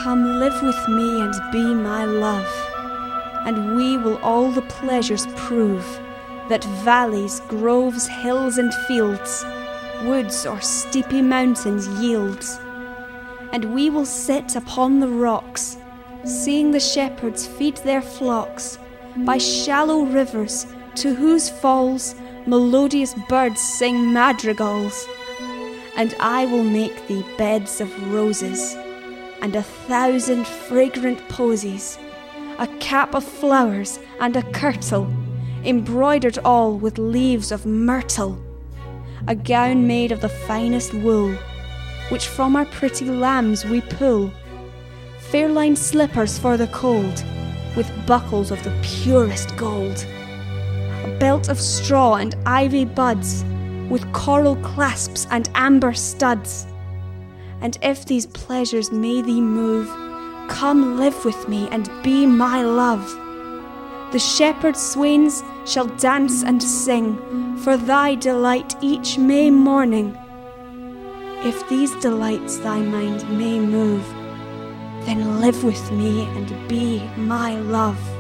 Come live with me and be my love, and we will all the pleasures prove that valleys, groves, hills and fields, woods or steepy mountains yield. And we will sit upon the rocks, seeing the shepherds feed their flocks by shallow rivers, to whose falls melodious birds sing madrigals. And I will make thee beds of roses, and 1,000 fragrant posies, a cap of flowers and a kirtle, embroidered all with leaves of myrtle, a gown made of the finest wool, which from our pretty lambs we pull, fair-lined slippers for the cold, with buckles of the purest gold, a belt of straw and ivy buds, with coral clasps and amber studs. And if these pleasures may thee move, come live with me and be my love. The shepherd swains shall dance and sing for thy delight each May morning. If these delights thy mind may move, then live with me and be my love.